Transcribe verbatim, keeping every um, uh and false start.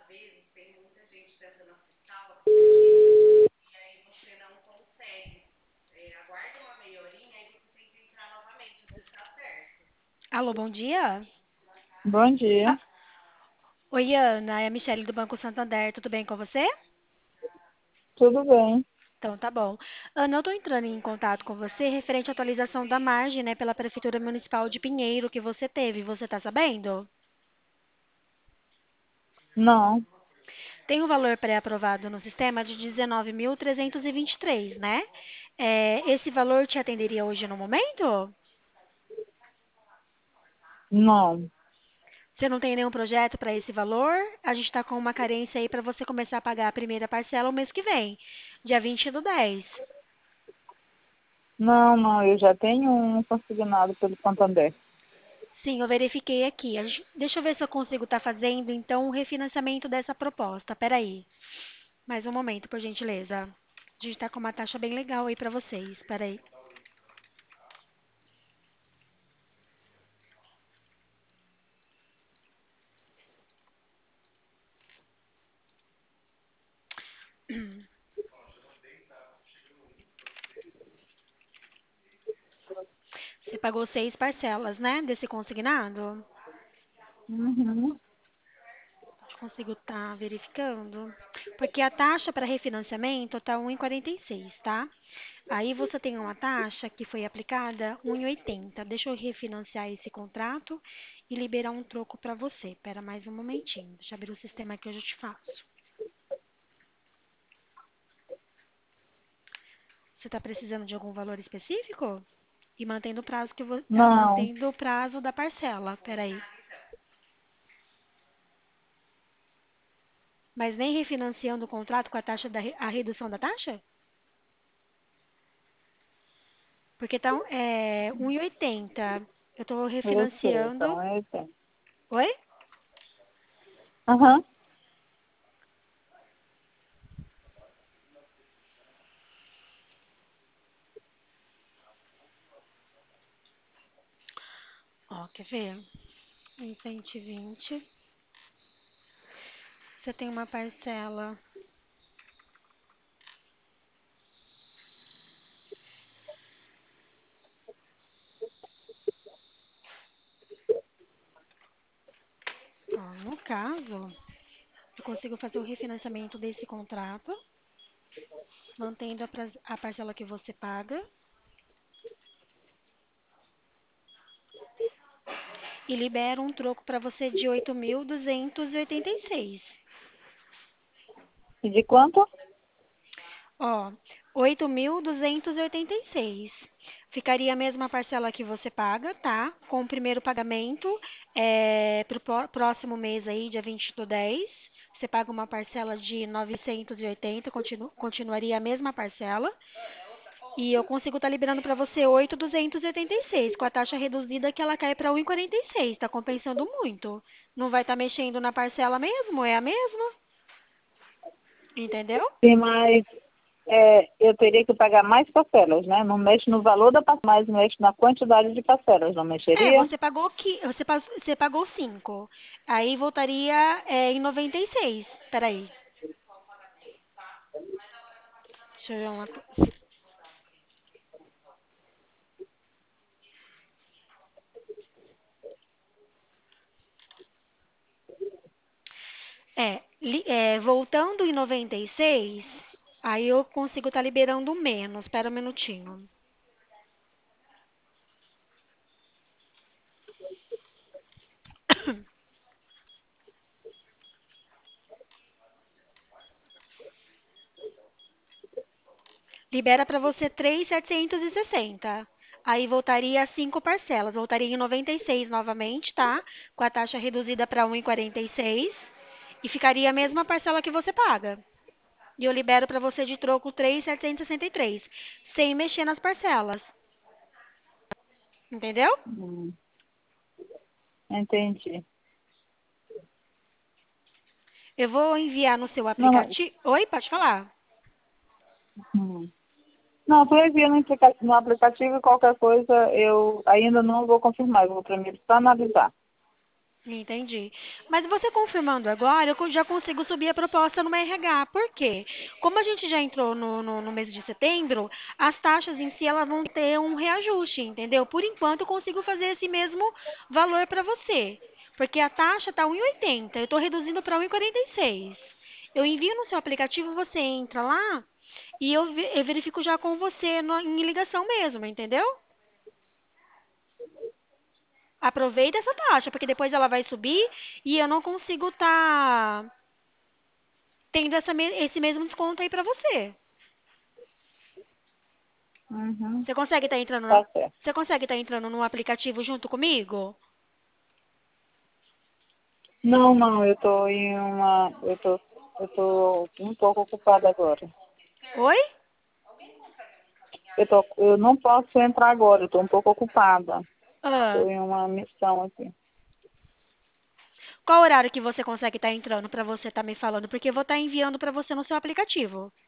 Alô, bom dia. Bom dia, Ah, oi, Ana, é a Michelle do Banco Santander, tudo bem com você? tudo bem? Então, tá bom. Ana, eu tô entrando em contato com você referente à atualização da margem, né, pela Prefeitura Municipal de Pinheiro que você teve. Você tá sabendo? Não, Tem um valor pré-aprovado no sistema de dezenove mil trezentos e vinte e três, né? É, esse valor te atenderia hoje no momento? não, Você não tem nenhum projeto para esse valor? A gente está com uma carência aí para você começar a pagar a primeira parcela o mês que vem, dia vinte do dez. não, não, eu já tenho um consignado pelo Santander. Sim, eu verifiquei aqui. A gente- Deixa eu ver se eu consigo estar fazendo, então, o refinanciamento dessa proposta. Peraí. Mais um momento, por gentileza. A gente está com uma taxa bem legal aí para vocês. Peraí. Você pagou seis parcelas, né, desse consignado? Uhum. Consigo estar verificando? Porque a taxa para refinanciamento está um e quarenta e seis, tá? Aí você tem uma taxa que foi aplicada um e oitenta. Deixa eu refinanciar esse contrato e liberar um troco para você. Espera mais um momentinho. Deixa eu abrir o sistema que eu já te faço. Você está precisando de algum valor específico? E mantendo o prazo que vo... ah, Não, mantendo o prazo da parcela. Peraí. Mas nem refinanciando o contrato com a taxa da re- a redução da taxa? Porque tá é, um e oitenta. Eu estou eu sei, refinanciando. então eu tenho. Oi? Aham, Ó, quer ver? Em cento e vinte. Você tem uma parcela. Ó, no caso, eu consigo fazer o refinanciamento desse contrato, mantendo a, pras- a parcela que você paga e libero um troco para você de oito mil duzentos e oitenta e seis. e de quanto? Ó, oito mil duzentos e oitenta e seis. Ficaria a mesma parcela que você paga, tá? Com o primeiro pagamento é, para o próximo mês aí, dia vinte do dez. Você paga uma parcela de novecentos e oitenta, continu, continuaria a mesma parcela. E eu consigo estar liberando para você oito mil duzentos e oitenta e seis, com a taxa reduzida que ela cai para um e quarenta e seis. Está compensando muito. Não vai estar mexendo na parcela mesmo? É a mesma? Entendeu? Sim, mas é, eu teria que pagar mais parcelas, né? Não mexe no valor da parcela, mas mexe na quantidade de parcelas, não É, mexeria? você pagou que você, pas- você pagou cinco. Aí voltaria é, em noventa e seis. Peraí. Deixa eu ver uma coisa. É, li- é, voltando em noventa e seis, aí eu consigo estar liberando menos. Espera um minutinho. Libera para você três mil setecentos e sessenta. Aí voltaria a cinco parcelas. Voltaria em noventa e seis novamente, tá? Com a taxa reduzida para um e quarenta e seis. E seis. E ficaria a mesma parcela que você paga. E eu libero para você de troco três mil setecentos e sessenta e três, sem mexer nas parcelas. Entendeu? Hum, entendi. Eu vou enviar no seu Não, mas, aplicativo. Oi, pode falar. hum. Não, tu envia no aplica- no aplicativo e qualquer coisa eu ainda não vou confirmar, eu vou primeiro só analisar. Entendi. Mas você confirmando agora, eu co- já consigo subir a proposta no R H. Por quê? Como a gente já entrou no, no, no mês de setembro, as taxas em si elas vão ter um reajuste, entendeu? Por enquanto, eu consigo fazer esse mesmo valor para você. Porque a taxa está um e oitenta, eu estou reduzindo para um e quarenta e seis. Eu envio no seu aplicativo, você entra lá e eu, ve- eu verifico já com você no- em ligação mesmo, entendeu? Aproveita essa taxa, porque depois ela vai subir e eu não consigo estar tendo essa me- esse mesmo desconto aí pra você. Uhum, Você consegue estar entrando na- tá certo. você consegue estar entrando no aplicativo junto comigo? Não, não, eu tô em uma. Eu tô, eu tô um pouco ocupada agora. Oi? Eu, tô, eu não posso entrar agora, eu tô um pouco ocupada. Ah, Estou em uma missão aqui. qual horário que você consegue estar entrando pra você estar me falando? Porque eu vou estar enviando pra você no seu aplicativo.